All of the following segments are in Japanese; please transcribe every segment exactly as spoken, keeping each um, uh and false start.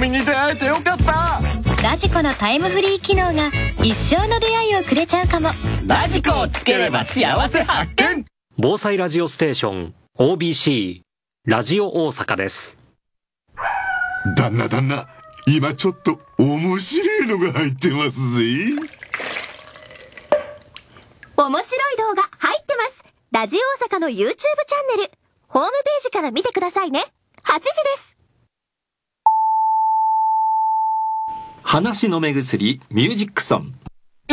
君に出会えてよかった。 ラジコのタイムフリー機能が一生の出会いをくれちゃうかも。 ラジコをつければ幸せ発見。 防災ラジオステーション オービーシー ラジオ大阪です。 旦那旦那、今ちょっと面白いのが入ってますぜ。 面白い動画入ってます。ラジオ大阪の YouTube チャンネルホームページから見てくださいね。はちじです。 話の目薬ミュージックソン。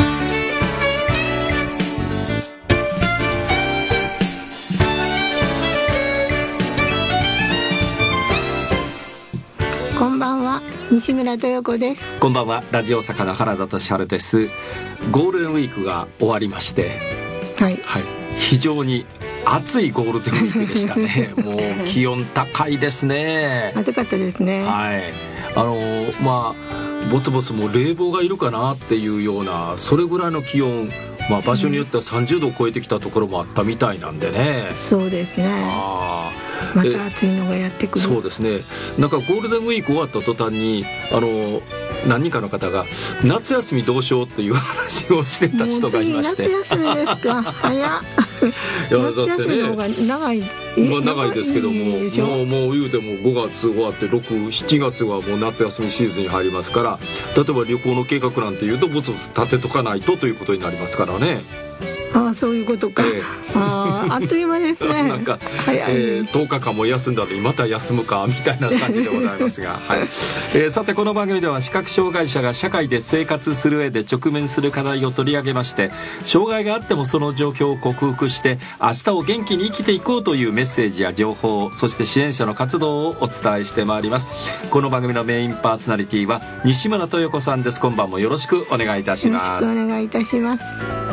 こんばんは、西村豊子です。 こんばんは、ラジオ大阪の原田俊治です。ゴールデンウィークが終わりまして、 はい、 はい、非常に暑いゴールデンウィークでしたね。もう気温高いですね。 暑かったですね。 はい、あのまあぼつぼつもう冷房がいるかなっていうような、それぐらいの気温、まあ、場所によってはさんじゅうどを超えてきたところもあったみたいなんでね。 そうですね。 あまた暑いのがやってくる。 そうですね。なんかゴールデンウィーク終わった途端にあの何人かの方が夏休みどうしようっていう話をしてた人がいまして。 もう次夏休みですか。早っ。いやだってね、夏休みの方が長い、 まあ、長いですけども、もうもう言うてもごがつ終わってろく、しちがつはもう夏休みシーズンに入りますから、例えば旅行の計画なんていうとぼつぼつ立てとかないとということになりますからね。 ああ、そういうことか。ええ、ああ、あっという間ですね。 なんか、えー、とおかかんも休んだのにまた休むかみたいな感じでございますが、はい。えー、さてこの番組では視覚障害者が社会で生活する上で直面する課題を取り上げまして、障害があってもその状況を克服して明日を元気に生きていこうというメッセージや情報、そして支援者の活動をお伝えしてまいります。この番組のメインパーソナリティは西村豊子さんです。今晩もよろしくお願いいたします。 よろしくお願いいたします。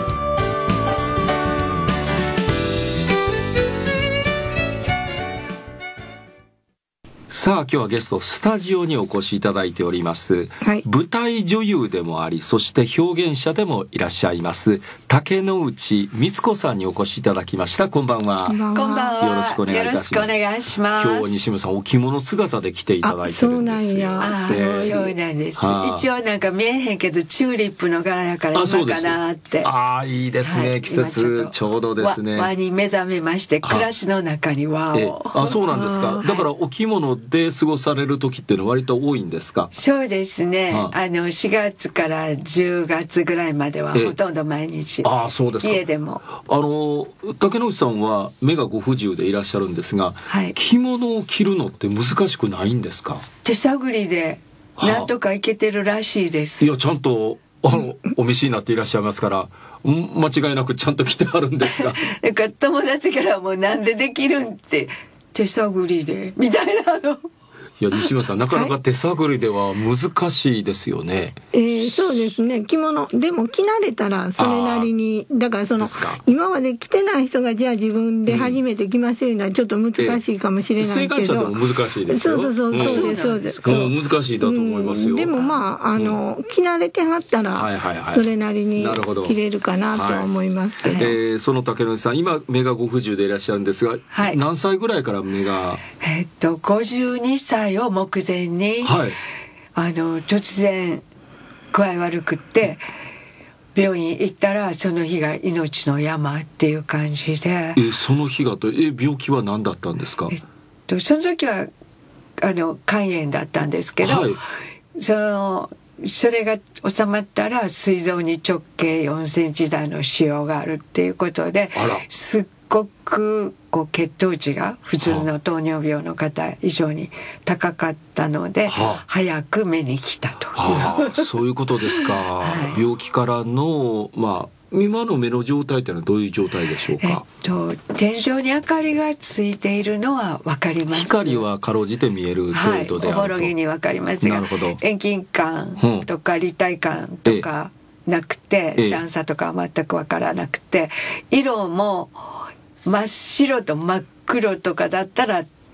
さあ今日はゲストスタジオにお越しいただいております、 はい、 舞台女優でもあり、そして表現者でもいらっしゃいます竹之内光子さんにお越しいただきました。こんばんは。 こんばんは。 よろしくお願いいたします。 よろしくお願いします。 今日は西村さんお着物姿で来ていただいてるんですよ。 あ、そうなんや。あ、そうなんです。一応なんか見えへんけどチューリップの柄やから今かなって。 ああ、いいですね、はい、季節ちょうどですね。 和に目覚めまして、暮らしの中に和を。 あ、そうなんですか。だからお着物で過ごされる時っていうのは割と多いんですか？ そうですね。ああのしがつからじゅうがつぐらいまではほとんど毎日。ああ、そうですか。家でも。 あの竹之内さんは目がご不自由でいらっしゃるんですが、はい、着物を着るのって難しくないんですか？ 手探りでなんとかいけてるらしいです。 いや、ちゃんとあのお召しになっていらっしゃいますから、間違いなくちゃんと着てあるんですか？ だから友達からもなんでできるんって手探りでみたいなの。 いや、西村さん、なかなか手探りでは難しいですよね。はい、 えー、そうですね。着物でも着慣れたらそれなりに、だからその今まで着てない人がじゃあ自分で初めて着ますようなちょっと難しいかもしれないけど、 えー、生還者でも難しいですよ。 そうそうそう、そうです、そうです。 うん、難しいだと思いますよ。 うん、でもまああの、うん、着慣れてはったら、はいはいはい、それなりに着れるかなとは思いますけど。 はい、えー、その竹之内さん、今目がご不自由でいらっしゃるんですが、はい、何歳ぐらいから目が？ えー、っとごじゅうにさいを目前に、はい、あの突然具合悪くって病院行ったらその日が命の山っていう感じで。 えその日がとえ病気は何だったんですか？ えっとその時はあの肝炎だったんですけど、はい、そのそれが収まったら膵臓に直径よんセンチ台の腫瘍があるっていうことで、すっごくこう血糖値が普通の糖尿病の方以上に高かったので、はあ、早く目に来たという、 はあ、そういうことですか。はい、病気からのまあ今の目の状態というのはどういう状態でしょうか？ えっと、天井に明かりがついているのは分かります。 光はかろうじて見える程度であると、はい、 おぼろげに分かりますが、なるほど。遠近感とか立体感とかなくて、ええ、段差とかは全く分からなくて、色も真っ白と真っ黒とかだったら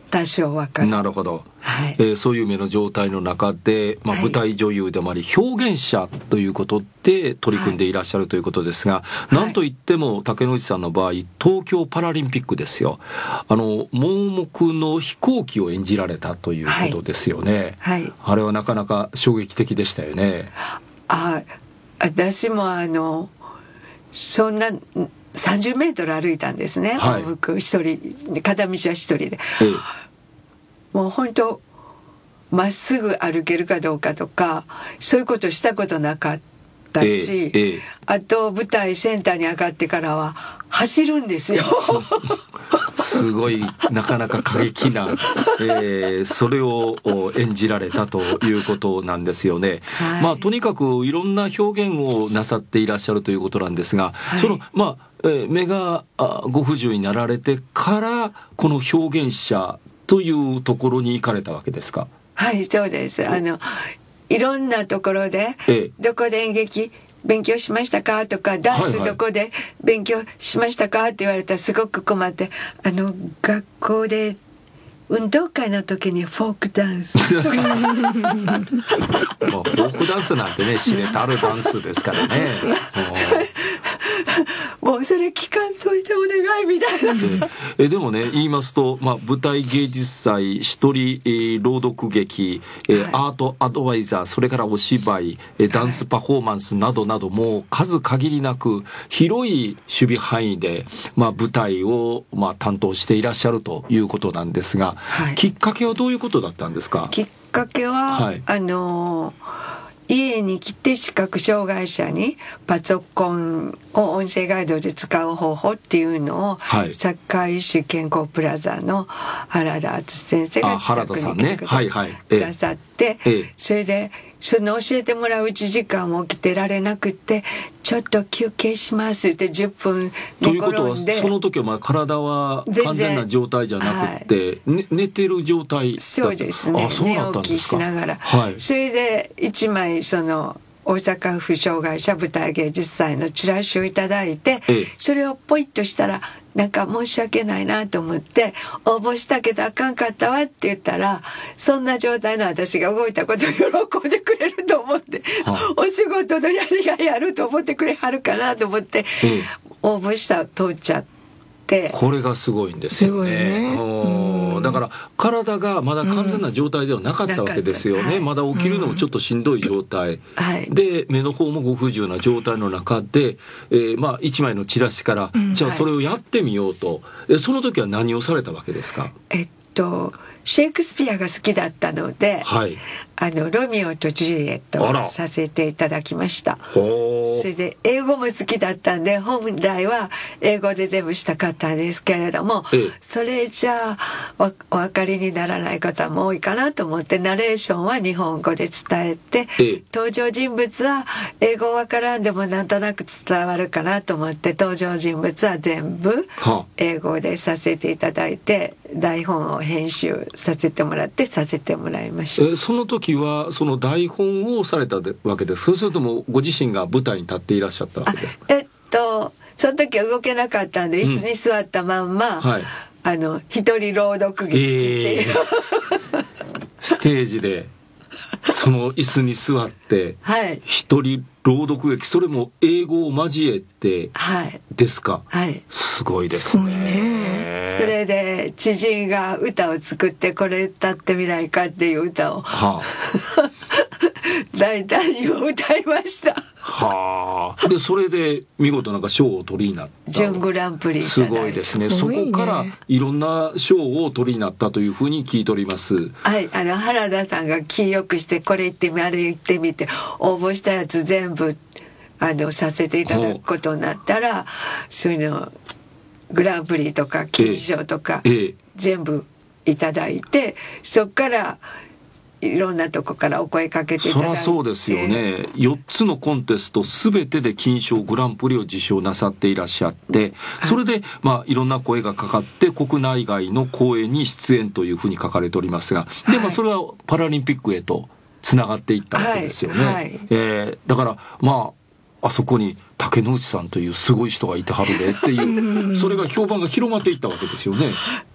多少わかる。 なるほど、 はい、 えー、そういう目の状態の中で、まあ、舞台女優でもあり、はい、表現者ということで取り組んでいらっしゃるということですが、はい、なんといっても竹野内さんの場合東京パラリンピックですよ。あの盲目の飛行機を演じられたということですよね、はいはい、あれはなかなか衝撃的でしたよね。 あ、私もあのそんなさんじゅうメートル歩いたんですね、 はい、 往復一人、片道は一人で、 ええ、 もう本当まっすぐ歩けるかどうかとかそういうことしたことなかったし、ええ、あと舞台センターに上がってからは走るんですよすごいなかなか過激な、えー、それを演じられたということなんですよね、はい、まあとにかくいろんな表現をなさっていらっしゃるということなんですが、はい、そのまあ、えー、目がご不自由になられてからこの表現者というところに行かれたわけですか？ はい、そうです。あのいろんなところで、ええ、どこで演劇勉強しましたかとか、ダンスどこで勉強しましたかって言われたらすごく困って、あの学校で運動会の時にフォークダンスとかまあフォークダンスなんてね知れたるダンスですからねもうそれ聞かんといてお願いみたいなえでもね言いますと、まあ、舞台芸術祭一人、えー、朗読劇、えーはい、アートアドバイザー、それからお芝居、えー、ダンスパフォーマンスなどなど、もう数限りなく広い守備範囲で、まあ、舞台を、まあ、担当していらっしゃるということなんですが、はい、きっかけはどういうことだったんですか？ きっかけは、はい、あのー家に来て視覚障害者にパソコンを音声ガイドで使う方法っていうのを、はい、堺市健康プラザの原田敦先生が自宅に来てくださって、それでその教えてもらういちじかんも起きてられなくて、ちょっと休憩しますってじゅっぷん寝転んで。ということはその時はまあ体は完全な状態じゃなくて、はい、ね、寝てる状態だった。 そうですね。寝起きしながら、はい、それで一枚その大阪府障害者舞台芸術祭のチラシをいただいて、ええ、それをポイッとしたらなんか申し訳ないなと思って応募したけどあかんかったわって言ったら、そんな状態の私が動いたことを喜んでくれると思って、はあ、お仕事のやりがいあると思ってくれはるかなと思って、ええ、応募したら通っちゃって、 これがすごいんですよね。ね、だから体がまだ完全な状態ではなかったわけですよね、うん、はい、まだ起きるのもちょっとしんどい状態、うん、はい、で目の方もご不自由な状態の中で、えー、まあ一枚のチラシから、うん、じゃあそれをやってみようと、はい、その時は何をされたわけですか？ えっとシェイクスピアが好きだったので、はい、あのロミオとジュリエットをさせていただきました。それで英語も好きだったんで本来は英語で全部したかったんですけれども、ええ、それじゃあお分かりにならない方も多いかなと思ってナレーションは日本語で伝えて、ええ、登場人物は英語分からんでもなんとなく伝わるかなと思って登場人物は全部英語でさせていただいて、台本を編集させてもらってさせてもらいました。 えその時はその台本をされたわけですか？それともご自身が舞台に立っていらっしゃったわけですか？ えっとその時は動けなかったんで、うん、椅子に座ったまんま、はい、あの一人朗読劇っていう、えー、 ステージでその椅子に座って一人朗読劇、それも英語を交えてですか？はい、はい、すごいですね。 それで知人が歌を作ってこれ歌ってみないかっていう歌を、はあ、大胆にも歌いました。 はあ、でそれで見事なんか賞を取りになった。 準グランプリいただいて。 すごいですね。そこからいろんな賞を取りになったというふうに聞いております。 はい、あの原田さんが気よくしてこれ言ってみあれ言ってみて応募したやつ全部あのさせていただくことになったら、そういうのグランプリとか金賞とか、えええ、全部いただいて、そっからいろんなとこからお声かけていただいて。 そりゃそうですよね。よっつのコンテストすべてで金賞グランプリを受賞なさっていらっしゃって、それでまあいろんな声がかかって国内外の公演に出演というふうに書かれておりますが、でまあそれはパラリンピックへとつながっていったわけですよね、はいはい、えー、だからまああそこに竹野内さんというすごい人がいてはるでっていうそれが評判が広まっていったわけですよね。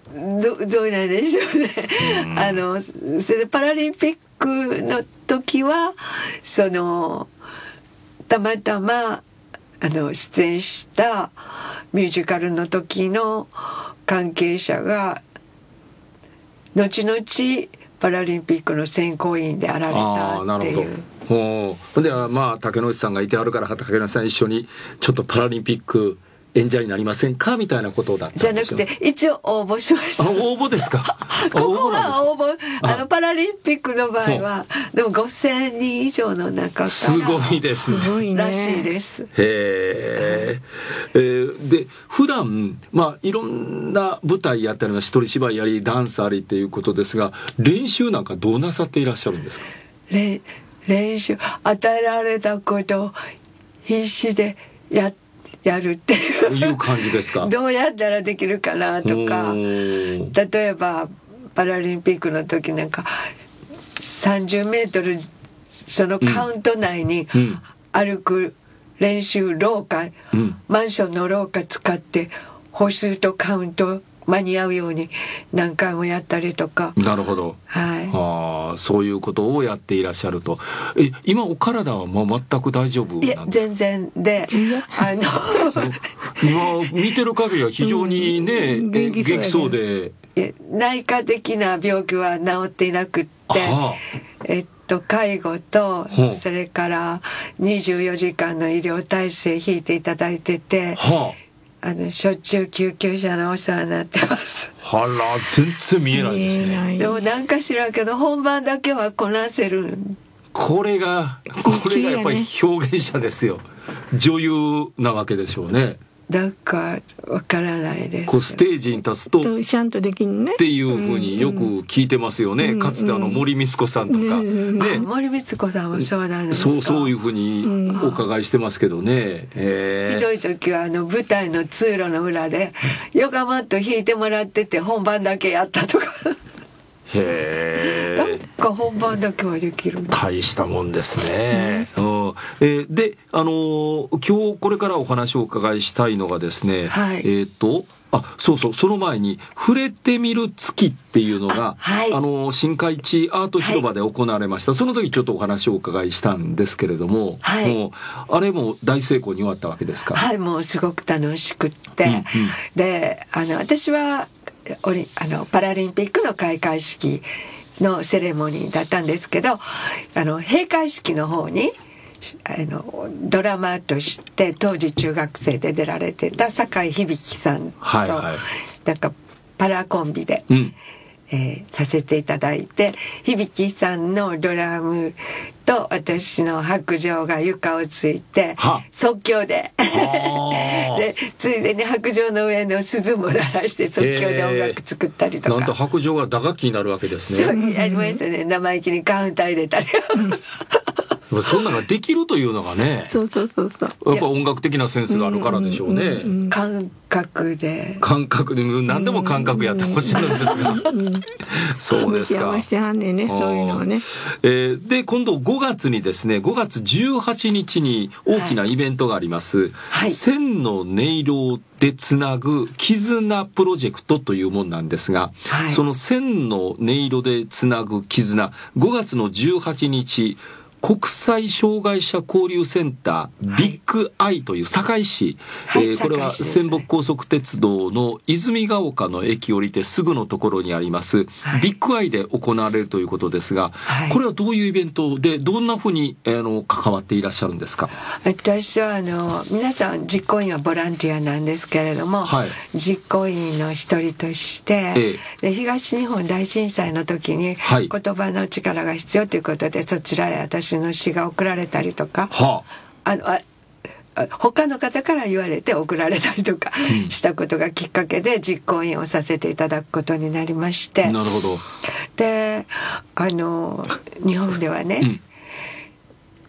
ど, どうなんでしょうね。あのそれでパラリンピックの時はそのたまたまあの出演したミュージカルの時の関係者が後々パラリンピックの選考委員であられたっていう。 ほんでまあ竹野内さんがいてあるから竹野内さん一緒にちょっとパラリンピック演者になりませんかみたいなことだったんですよ。 じゃなくて一応応募しました。 あ、応募ですか。 ここは応募、あのパラリンピックの場合はでもごせんにん以上の中からすごいですね。 らしいです。 へー、えー、で普段まあいろんな舞台やったり一人芝居やりダンスありっていうことですが、練習なんかどうなさっていらっしゃるんですか。 練練習与えられたことを必死でややるっていう感じですか。 どうやったらできるかなとか、例えばパラリンピックの時なんかさんじゅうメートルそのカウント内に歩く練習廊下、うん、マンションの廊下使って歩数とカウント間に合うように何回もやったりとか。 なるほど、 はい、 あ、そういうことをやっていらっしゃると。え今お体はもう全く大丈夫なんですか。いや全然であの今見てる限りは非常にね、うん、元気そうそうで、 内科的な病気は治っていなくって、はあ、えっと介護とそれからにじゅうよじかんの医療体制引いていただいてて、はあ、あのしょっちゅう救急車のお世話になってます。 はら、全然見えないですね。 でもなんか知らんけど本番だけはこなせる。 これがこれがやっぱり表現者ですよ。女優なわけでしょうね。 だからわからないです。 こうステージに立つとちゃんとできんねっていうふうによく聞いてますよね、うんうん、かつてあの森光子さんとか、うんね、森光子さんもそうなんですか。 そうそういうふうにお伺いしてますけどね、 えー、ひどい時はあの舞台の通路の裏でヨガマット引いてもらってて本番だけやったとかへなんか本番だけはできる。 大したもんですね、うん、えー、で、あのー、今日これからお話をお伺いしたいのがですね、はい、えーとあ、そうそう、その前に触れてみる月っていうのがあ、はい、あの新海地アート広場で行われました、はい、その時ちょっとお話をお伺いしたんですけれども、はい、もうあれも大成功に終わったわけですか。 はい、もうすごく楽しくって、うんうん、であの私はオリあのパラリンピックの開会式のセレモニーだったんですけど、あの閉会式の方にあのドラマとして当時中学生で出られてた酒井響さんと、はいはい、なんかパラコンビで、うんえー、させていただいて、響さんのドラムと私の白杖が床をついて即興ででついでに白杖の上の鈴も鳴らして即興で音楽作ったりとか、 なんと白杖が打楽器になるわけですね。 そうやりましたね。生意気にカウンター入れたりそんなのができるというのがね、 そうそうそうそう、 やっぱ音楽的なセンスがあるからでしょうね、うんうんうん、 感覚で感覚で何でも感覚やっておっしゃるんですが、うんうん、そうですか、 ね、そういうのをね、 えー、で今度ごがつにですね、ごがつじゅうはちにちに大きなイベントがあります、はい、千の音色でつなぐ絆プロジェクトというものなんですが、はい、その千の音色でつなぐ絆、ごがつのじゅうはちにち国際障害者交流センター、はい、ビッグアイという堺市、はい、えー、これは泉北高速鉄道の泉ヶ丘の駅降りてすぐのところにあります、はい、ビッグアイで行われるということですが、はい、これはどういうイベントでどんなふうに、えー、の関わっていらっしゃるんですか。 私はあの皆さん実行委員はボランティアなんですけれども、はい、実行委員の一人として、ええ、で東日本大震災の時に言葉の力が必要ということで、そちらへ私の詩が送られたりとか、はあ、あのあ他の方から言われて送られたりとかしたことがきっかけで実行委員をさせていただくことになりまして、 なるほど。 であの日本ではね、うん、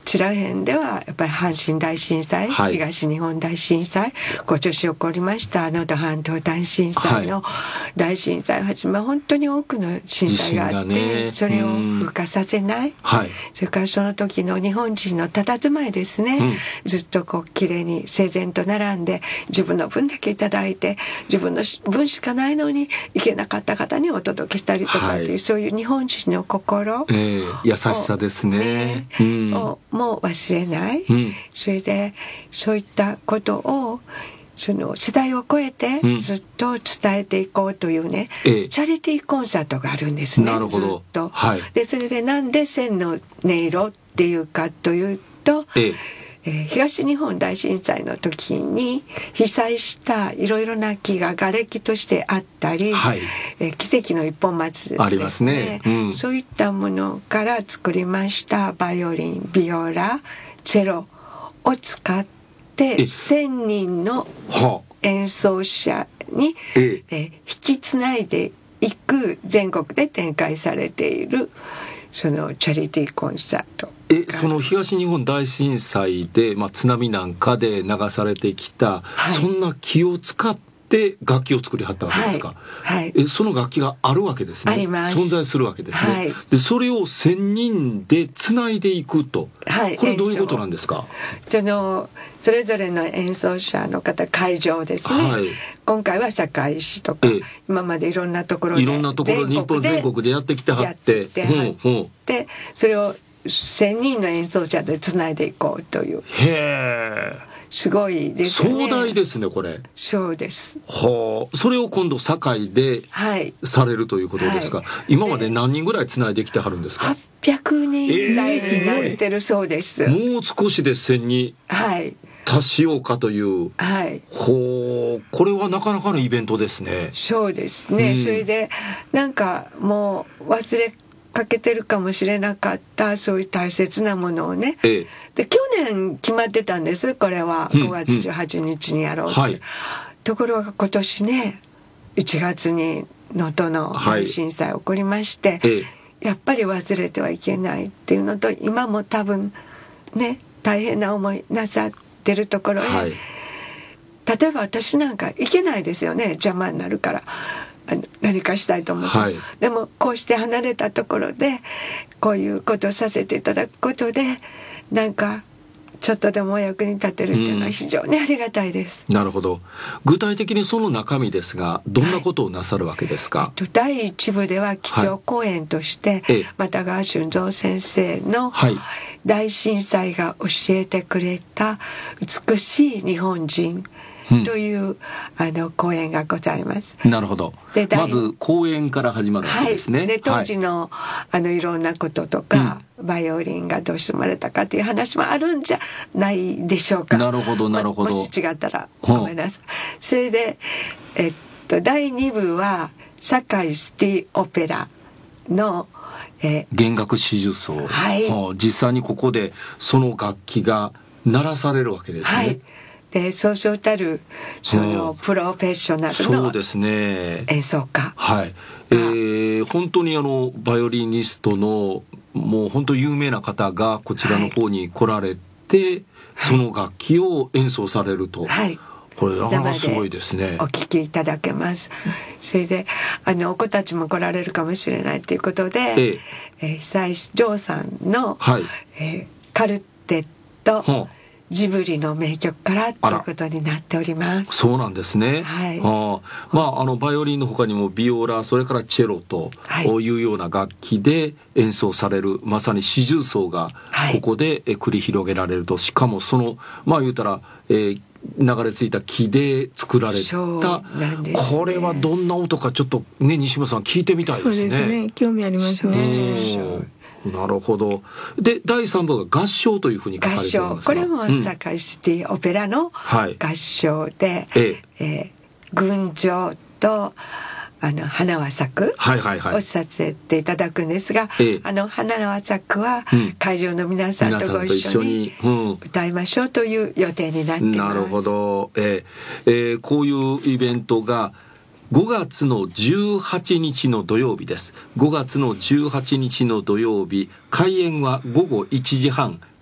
ちらへんではやっぱり阪神大震災、はい、東日本大震災、今年起こりました能登半島大震災の大震災をはじめ本当に多くの震災があって、ね、それを風化させない、はい、それからその時の日本人の佇まいですね、うん、ずっとこう綺麗に整然と並んで自分の分だけいただいて自分の分しかないのに行けなかった方にお届けしたりとかっていう、はい、そういう日本人の心、 えー、優しさですね、 ね、うん、をもう忘れない、うん、それでそういったことをその世代を超えてずっと伝えていこうというね、うん、チャリティーコンサートがあるんですね。 なるほど。 ずっと、 はい、 でそれでなんで千の音色っていうかというと、えええー、東日本大震災の時に被災したいろいろな木が瓦礫としてあったり、はい、えー、奇跡の一本松ですね、 ありますね、うん、 そういったものから作りましたバイオリン、ビオラ、チェロを使ってせんにんの演奏者に、ええー、引きつないでいく全国で展開されているそのチャリティーコンサート。 えその東日本大震災で、まあ、津波なんかで流されてきた、はい、そんな木を使って楽器を作りはったわけですか、はいはい、えその楽器があるわけですね。 あります。 存在するわけですね、はい、でそれをせんにんでつないでいくと、はい、これどういうことなんですか。 そのそれぞれの演奏者の方会場ですね、はい、今回は堺市とか、ええ、今までいろんなところでいろんなところ日本全国でやってきてはってて、うんうん、でそれをせんにんの演奏者でつないでいこうという。 へー、 すごいですね。 壮大ですねこれ。 そうです。 はあ、それを今度堺でされるということですか、はいはい、今まで何人ぐらいつないできてはるんですか。 はっぴゃくにん台になってるそうです、 えー、もう少しでせんに達しようかという、 はい、 ほう、これはなかなかのイベントですね。 そうですね、うん、それでなんかもう忘れかけてるかもしれなかったそういう大切なものをね、ええ、で去年決まってたんです。これはごがつじゅうはちにちにやろうって、うんうん、はい、ところが今年ねいちがつに能登の大震災起こりまして、はい、やっぱり忘れてはいけないっていうのと今も多分ね大変な思いなさってるところへ、はい、例えば私なんか行けないですよね、邪魔になるから何かしたいと思って、はい、でもこうして離れたところでこういうことをさせていただくことでなんかちょっとでもお役に立てるっていうのは非常にありがたいです、 うん、なるほど。具体的にその中身ですがどんなことをなさるわけですか。はい、 えっと、だいいち部では基調講演として、はい、又川俊三先生の大震災が教えてくれた美しい日本人という、うん、あの講演がございます。 なるほど。でまず講演から始まるわけですね。 はい、で当時の、はい、あのいろんなこととか、うん、バイオリンがどうして生まれたかという話もあるんじゃないでしょうか。 なるほどなるほど。 もし違ったらごめんなさい。うん、それで、えっと、だいに部は堺シティオペラの、 え弦楽四重奏、はい、はあ、実際にここでその楽器が鳴らされるわけですね。はい、 でそうそうたるそのプロフェッショナルの演奏家、 はい、えー、本当にあのバイオリニストのもう本当有名な方がこちらの方に来られて、はい、その楽器を演奏されると、はい、これなかなかすごいですね。 お聞きいただけます。それであのお子たちも来られるかもしれないということで、えええー、久石譲さんの、はい、えー、カルテット、はあ、ジブリの名曲からということになっております。 そうなんですね。はい、あまああのバイオリンの他にもビオラ、それからチェロというような楽器で演奏される、まさに四重奏がここで繰り広げられると、しかもそのまあ言うたら、えー、流れ着いた木で作られた、ね、これはどんな音かちょっとね西村さん聞いてみたいですね。 そうですね、興味ありますね。 なるほど。でだいさん部が合唱というふうに書かれていますが、 これも堺シティオペラの合唱で、うん、えええー、群青とあの花は咲くをさせていただくんですが、ええ、あの花は咲くは会場の皆さんとご一緒に歌いましょうという予定になっています。 なるほど、えーえー、こういうイベントがごがつのじゅうはちにちの土曜日です。ごがつのじゅうはちにちの土曜日、開演はごごいちじはん、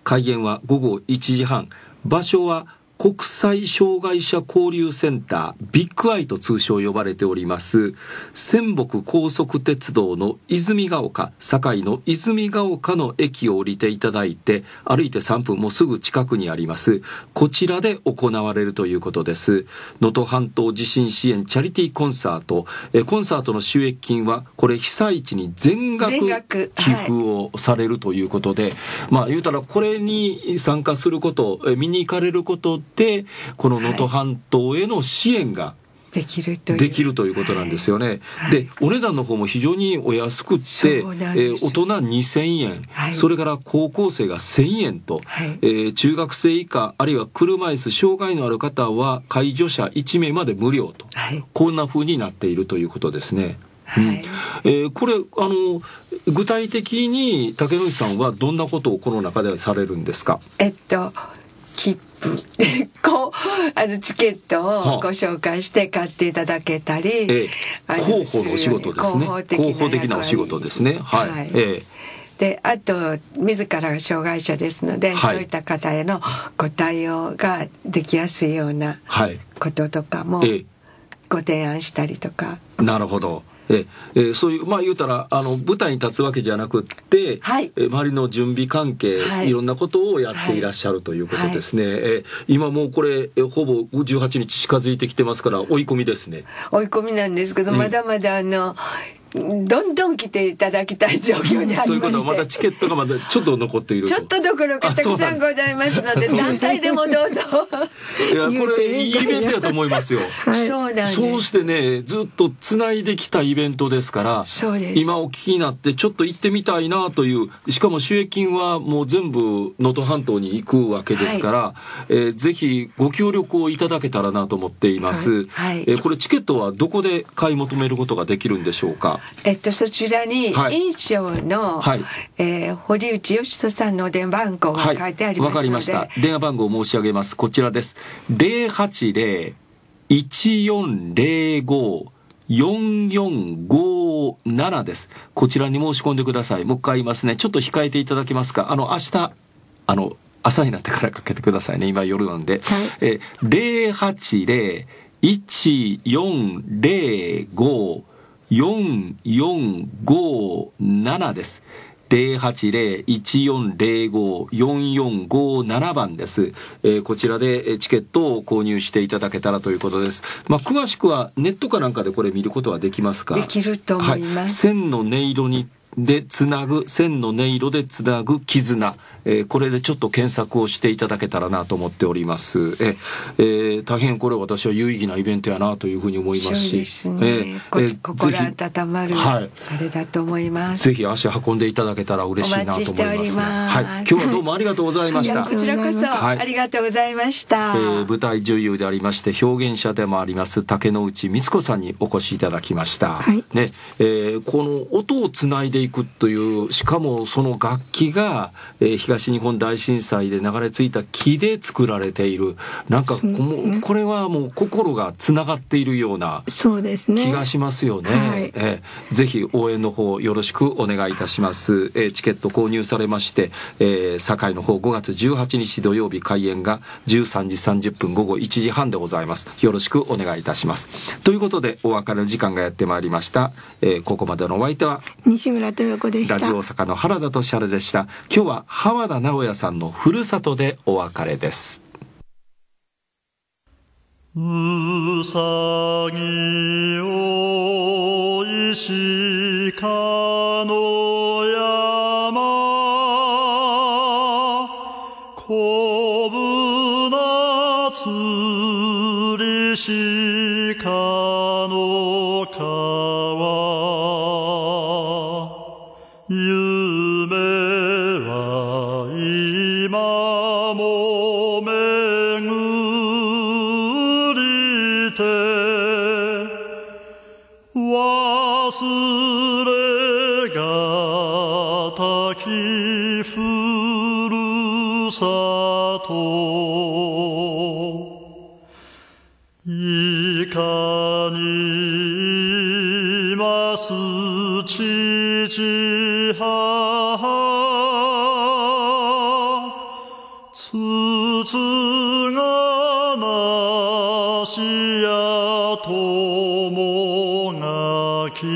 開演は午後いちじはん。場所は国際障害者交流センタービッグアイと通称呼ばれております仙北高速鉄道の泉ヶ丘、堺の泉ヶ丘の駅を降りていただいて歩いてさんぷん、もうすぐ近くにありますこちらで行われるということです。能登半島地震支援チャリティーコンサート、えコンサートの収益金はこれ被災地に全額全額寄付をされるということで、はい、まあ言うたらこれに参加すること、え見に行かれることでこの能登半島への支援ができるという、 できるということなんですよね、はい、でお値段の方も非常にお安くって、えー、大人にせんえん、はい、それから高校生がせんえんと、はい、えー、中学生以下あるいは車椅子障害のある方は介助者いちめいまで無料と、はい、こんな風になっているということですね。はい、うん、えー、これあの具体的に竹野内さんはどんなことをこの中でされるんですか？ えっと切符こうあのチケットをご紹介して買っていただけたり、ええ、 広報のお仕事ですね。広報的なお仕事ですね。はい。はい、ええ、 であと自らが障害者ですので、はい、そういった方へのご対応ができやすいようなこととかもご提案したりとか。 なるほど。ええそういうまあ言うたらあの舞台に立つわけじゃなくって、はい、え周りの準備関係、はい、いろんなことをやっていらっしゃるということですね、はいはい、え今もうこれほぼじゅうはちにち近づいてきてますから追い込みですね。 追い込みなんですけど、うん、まだまだあのどんどん来ていただきたい状況にありまして、ということはまだチケットがまだちょっと残っているちょっとどころかたくさんございますので団体でもどうぞいやこれいいイベントやと思いますよ、 はい、そうなんです。 そうしてねずっとつないできたイベントですからそうです。 今お聞きになってちょっと行ってみたいなという、しかも収益金はもう全部能登半島に行くわけですから、はい、えー、ぜひご協力をいただけたらなと思っています、はいはい、えー、これチケットはどこで買い求めることができるんでしょうか？ えっと、そちらに院長の、はい、えー、堀内義人さんの電話番号が書いてありますので、わ、はい、かりました。 電話番号を申し上げます。こちらです。 ゼロはちゼロ いちよんゼロご よんよんごなな です。こちらに申し込んでください。もう一回言いますね。ちょっと控えていただけますか？あの明日あの朝になってからかけてくださいね。今夜なんで、はい、えー、ゼロはちゼロ いちよんゼロご よんよんごなな です。ゼロはちゼロ いちよんゼロご よんよんごなな 番です、えー、こちらでチケットを購入していただけたらということです。まあ、詳しくはネットかなんかでこれ見ることはできますか？ できると思います、はい、 線の音色にでつなぐ線の音色でつなぐ絆、えー、これでちょっと検索をしていただけたらなと思っております。え、えー、大変これ私は有意義なイベントやなというふうに思いますし、 そうですね、えー、え心温まる、はい、あれだと思います。 ぜひ足運んでいただけたら嬉しいなと思います、ね、 お待ちしております、 はい、今日はどうもありがとうございました。 こちらこそありがとうございました、 はい、えー、舞台女優でありまして表現者でもあります竹野内光子さんにお越しいただきました、はい、ね、えー、この音をつないでいくという、しかもその楽器が、えー、東日本大震災で流れ着いた木で作られている、なんかこ, もこれはもう心がつながっているような気がしますよね。はい、えー、ぜひ応援の方よろしくお願いいたします。えー、チケット購入されまして、えー、堺の方ごがつじゅうはちにち土曜日開演がじゅうさんじさんじゅっぷん午後いちじはんでございます。よろしくお願いいたします。ということでお別れの時間がやってまいりました。えー、ここまでのお相手は西村豊子でした。 ラジオ大阪の原田俊晴でした。今日は浜田直也さんのふるさとでお別れです。 うさぎおいしかの山こぶなつりしかの川夢は今も巡りて忘れがたきふるさといかにいます父母き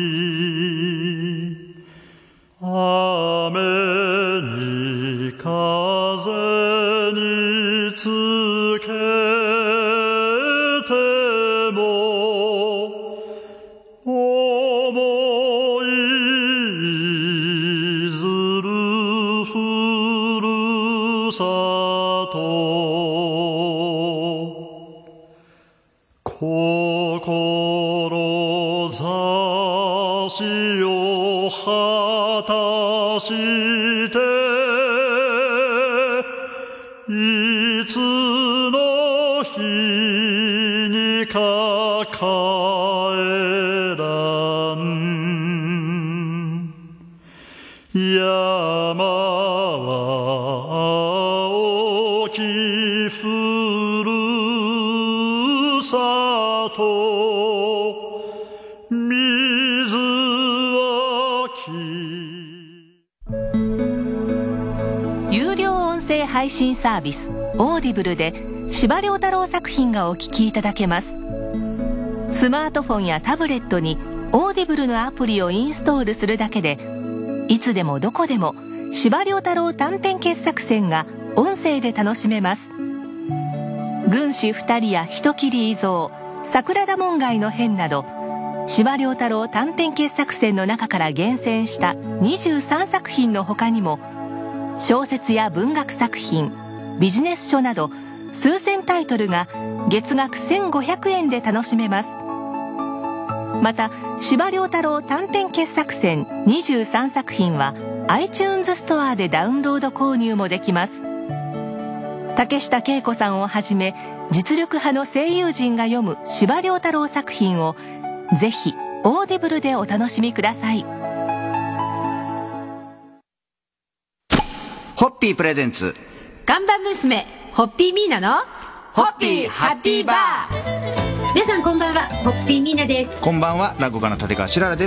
雨に風につけても思いずるふるさと志を果たしていつの日にか帰らん山は青きふるさと有料音声配信サービスオーディブルで司馬遼太郎作品がお聞きいただけます。スマートフォンやタブレットにオーディブルのアプリをインストールするだけでいつでもどこでも司馬遼太郎短編傑作選が音声で楽しめます。軍師二人や人斬り遺蔵、桜田門外の変など司馬遼太郎短編傑作選の中から厳選したにじゅうさんさく品の他にも小説や文学作品、ビジネス書など数千タイトルが月額せんごひゃくえんで楽しめます。また司馬遼太郎短編傑作選にじゅうさんさく品は iTunes ストアでダウンロード購入もできます。竹下恵子さんをはじめ実力派の声優陣が読む司馬遼太郎作品をぜひオーディブルでお楽しみください。 ホッピープレゼンツ看板娘ホッピーミーナのホッピーハッピーバー。 皆さんこんばんは、ホッピーミーナです。 こんばんは、落語家の立川しららです。